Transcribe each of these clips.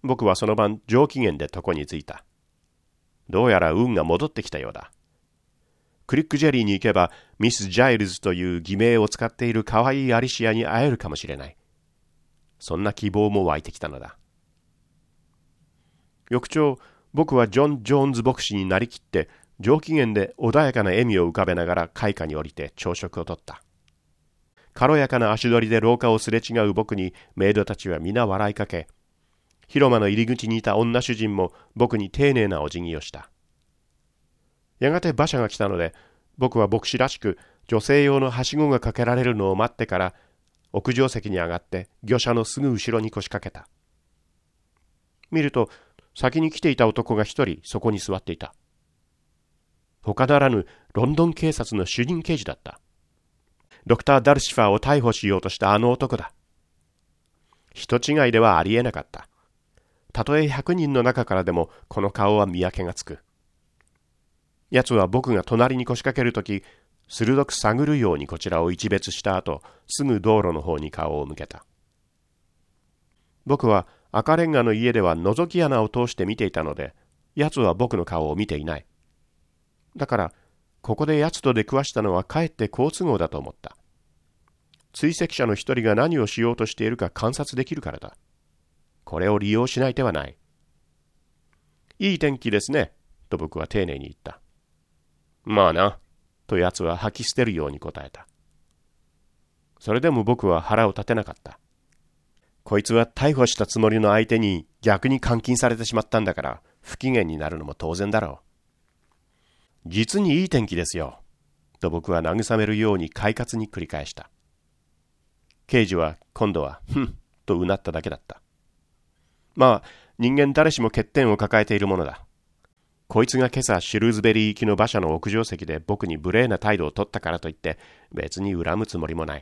僕はその晩上機嫌で床に着いた。どうやら運が戻ってきたようだ。クリックジェリーに行けばミス・ジャイルズという偽名を使っている可愛いアリシアに会えるかもしれない。そんな希望も湧いてきたのだ。翌朝、僕はジョン・ジョーンズ牧師になりきって上機嫌で穏やかな笑みを浮かべながら階下に降りて朝食をとった。軽やかな足取りで廊下をすれ違う僕にメイドたちは皆笑いかけ、広間の入り口にいた女主人も僕に丁寧なお辞儀をした。やがて馬車が来たので、僕は牧師らしく女性用のはしごがかけられるのを待ってから屋上席に上がって御車のすぐ後ろに腰掛けた。見ると先に来ていた男が一人そこに座っていた。他ならぬロンドン警察の主任刑事だった。ドクター・ダルシファーを逮捕しようとしたあの男だ。人違いではありえなかった。たとえ100人の中からでもこの顔は見分けがつく。奴は僕が隣に腰掛けるとき、鋭く探るようにこちらを一別した後、すぐ道路の方に顔を向けた。僕は赤レンガの家では覗き穴を通して見ていたので、奴は僕の顔を見ていない。だから、ここで奴と出くわしたのはかえって好都合だと思った。追跡者の一人が何をしようとしているか観察できるからだ。これを利用しない手はない。いい天気ですね、と僕は丁寧に言った。まあな、と奴は吐き捨てるように答えた。それでも僕は腹を立てなかった。こいつは逮捕したつもりの相手に逆に監禁されてしまったんだから不機嫌になるのも当然だろう。実にいい天気ですよ、と僕は慰めるように快活に繰り返した。刑事は今度はふんとうなっただけだった。まあ人間誰しも欠点を抱えているものだ。こいつが今朝シュルーズベリー行きの馬車の屋上席で僕に無礼な態度を取ったからといって別に恨むつもりもない。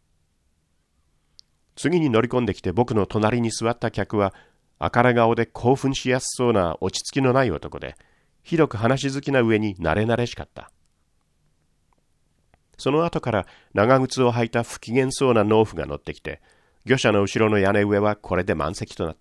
次に乗り込んできて僕の隣に座った客は赤ら顔で興奮しやすそうな落ち着きのない男で、広く話好きな上に慣れ慣れしかった。その後から長靴を履いた不機嫌そうな農夫が乗ってきて、御車の後ろの屋根上はこれで満席となった。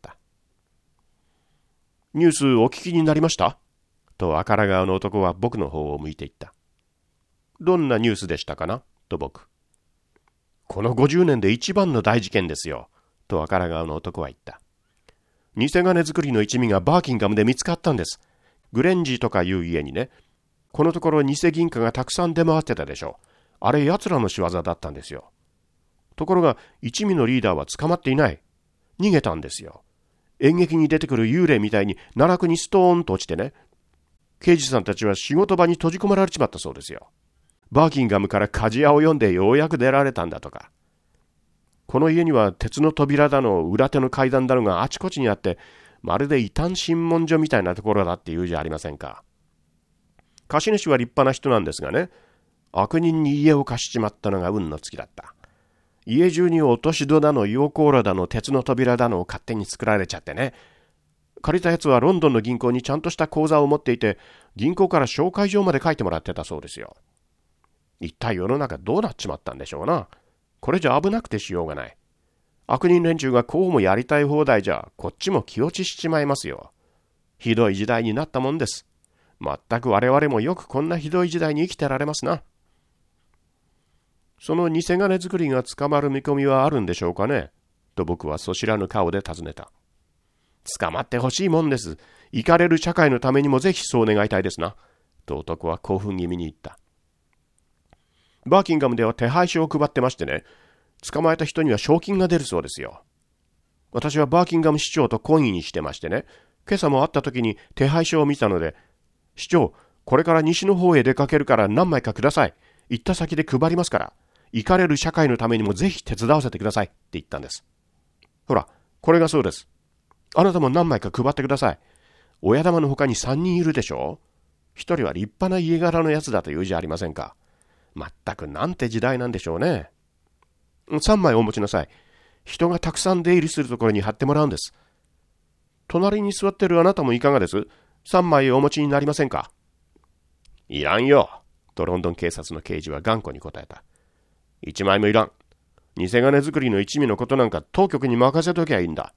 ニュースお聞きになりました?と赤ら顔の男は僕の方を向いていった。どんなニュースでしたかなと僕。この50年で一番の大事件ですよ、と赤ら顔の男は言った。偽金作りの一味がバーキンガムで見つかったんです。グレンジとかいう家にね。このところ偽銀貨がたくさん出回ってたでしょ。あれ奴らの仕業だったんですよ。ところが一味のリーダーは捕まっていない。逃げたんですよ。演劇に出てくる幽霊みたいに奈落にストーンと落ちてね。刑事さんたちは仕事場に閉じ込められちまったそうですよ。バーキンガムから鍛冶屋を読んでようやく出られたんだとか。この家には鉄の扉だの裏手の階段だのがあちこちにあって、まるで異端審問所みたいなところだって言うじゃありませんか。貸主は立派な人なんですがね、悪人に家を貸しちまったのが運の尽きだった。家中に落とし戸だの溶鉱炉だの鉄の扉だのを勝手に作られちゃってね。借りたやつはロンドンの銀行にちゃんとした口座を持っていて、銀行から紹介状まで書いてもらってたそうですよ。一体世の中どうなっちまったんでしょうな。これじゃ危なくてしようがない。悪人連中がこうもやりたい放題じゃ、こっちも気落ちしちまいますよ。ひどい時代になったもんです。まったく我々もよくこんなひどい時代に生きてられますな。その偽金作りが捕まる見込みはあるんでしょうかね、と僕はそしらぬ顔で尋ねた。捕まってほしいもんです。イかれる社会のためにもぜひそう願いたいですな、と男は興奮気味に言った。バーキンガムでは手配書を配ってましてね、捕まえた人には賞金が出るそうですよ。私はバーキンガム市長と懇意にしてましてね、今朝も会った時に手配書を見たので、市長、これから西の方へ出かけるから何枚かください。行った先で配りますから、イかれる社会のためにもぜひ手伝わせてくださいって言ったんです。ほら、これがそうです。あなたも何枚か配ってください。親玉の他に3人いるでしょ。一人は立派な家柄のやつだというじゃありませんか。まったくなんて時代なんでしょうね。3枚お持ちなさい。人がたくさん出入りするところに貼ってもらうんです。隣に座ってるあなたもいかがです？ 3 枚お持ちになりませんか？いらんよ、とロンドン警察の刑事は頑固に答えた。1枚もいらん。偽金作りの一味のことなんか当局に任せときゃいいんだ。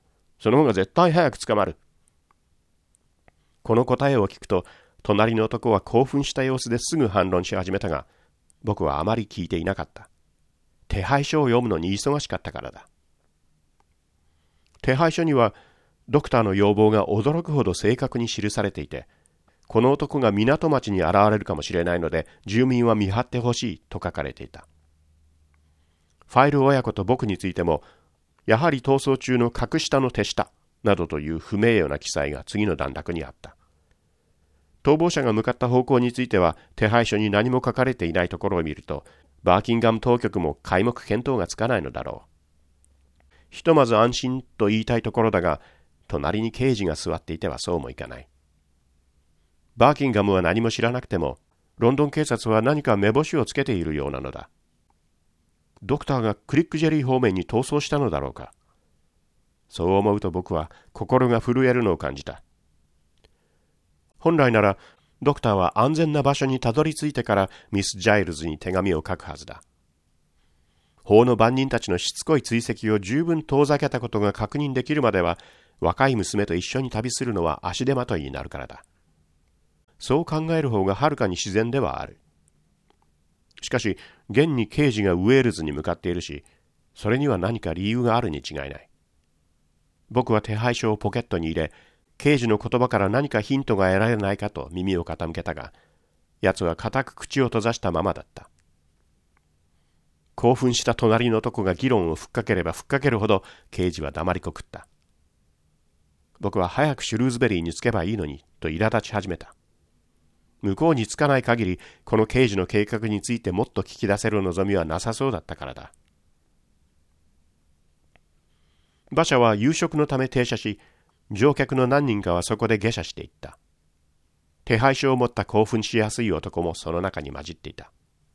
その方が絶対早く捕まる。この答えを聞くと、隣の男は興奮した様子ですぐ反論し始めたが、僕はあまり聞いていなかった。手配書を読むのに忙しかったからだ。手配書には、ドクターの要望が驚くほど正確に記されていて、この男が港町に現れるかもしれないので、住民は見張ってほしいと書かれていた。ファイル親子と僕についても、やはり逃走中の格下の手下などという不名誉な記載が次の段落にあった。逃亡者が向かった方向については手配書に何も書かれていないところを見ると、バーキンガム当局も皆目見当がつかないのだろう。ひとまず安心と言いたいところだが、隣に刑事が座っていてはそうもいかない。バーキンガムは何も知らなくても、ロンドン警察は何か目星をつけているようなのだ。ドクターがクリックジェリー方面に逃走したのだろうか。そう思うと僕は心が震えるのを感じた。本来ならドクターは安全な場所にたどり着いてからミス・ジャイルズに手紙を書くはずだ。法の番人たちのしつこい追跡を十分遠ざけたことが確認できるまでは、若い娘と一緒に旅するのは足手まといになるからだ。そう考える方がはるかに自然ではある。しかし、現に刑事がウェールズに向かっているし、それには何か理由があるに違いない。僕は手配書をポケットに入れ、刑事の言葉から何かヒントが得られないかと耳を傾けたが、奴は固く口を閉ざしたままだった。興奮した隣の男が議論をふっかければふっかけるほど、刑事は黙りこくった。僕は早くシュルーズベリーに着けばいいのに、と苛立ち始めた。向こうに着かない限り、この刑事の計画についてもっと聞き出せる望みはなさそうだったからだ。馬車は夕食のため停車し、乗客の何人かはそこで下車していった。手配書を持った興奮しやすい男もその中に混じっていた。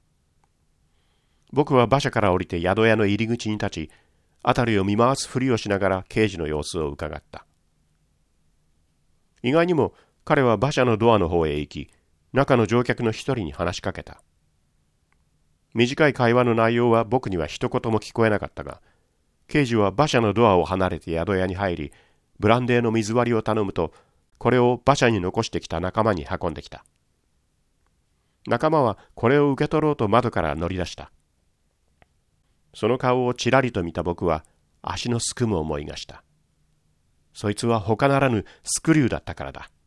僕は馬車から降りて宿屋の入り口に立ち、辺りを見回すふりをしながら刑事の様子を伺った。意外にも彼は馬車のドアの方へ行き、中の乗客の一人に話しかけた。短い会話の内容は僕には一言も聞こえなかったが、刑事は馬車のドアを離れて宿屋に入り、ブランデーの水割りを頼むと、これを馬車に残してきた仲間に運んできた。仲間はこれを受け取ろうと窓から乗り出した。その顔をちらりと見た僕は足のすくむ思いがした。そいつは他ならぬスクリューだったからだ。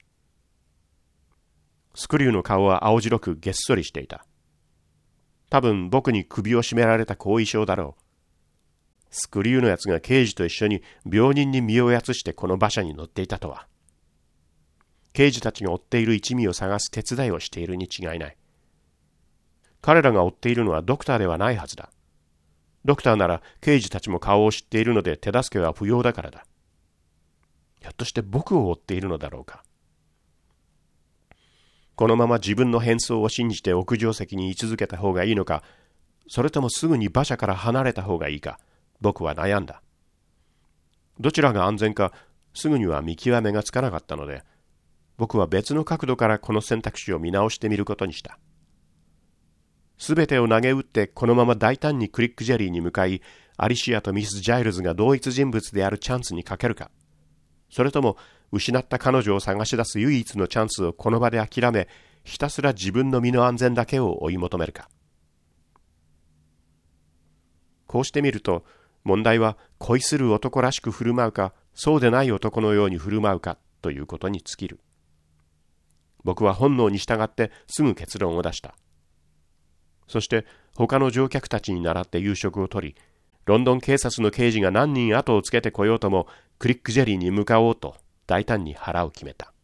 スクリューの顔は青白くげっそりしていた。多分僕に首を絞められた後遺症だろう。スクリューのやつが刑事と一緒に病人に身をやつしてこの馬車に乗っていたとは。刑事たちが追っている一味を探す手伝いをしているに違いない。彼らが追っているのはドクターではないはずだ。ドクターなら刑事たちも顔を知っているので手助けは不要だからだ。ひょっとして僕を追っているのだろうか。このまま自分の変装を信じて屋上席に居続けた方がいいのか、それともすぐに馬車から離れた方がいいか、僕は悩んだ。どちらが安全か、すぐには見極めがつかなかったので、僕は別の角度からこの選択肢を見直してみることにした。すべてを投げ打ってこのまま大胆にクリックジェリーに向かい、アリシアとミス・ジャイルズが同一人物であるチャンスにかけるか、それとも失った彼女を探し出す唯一のチャンスをこの場で諦め、ひたすら自分の身の安全だけを追い求めるか。こうしてみると、問題は恋する男らしく振る舞うか、そうでない男のように振る舞うかということに尽きる。僕は本能に従ってすぐ結論を出した。そして他の乗客たちに倣って夕食をとり、ロンドン警察の刑事が何人後をつけてこようともクリックジェリーに向かおうと大胆に腹を決めた。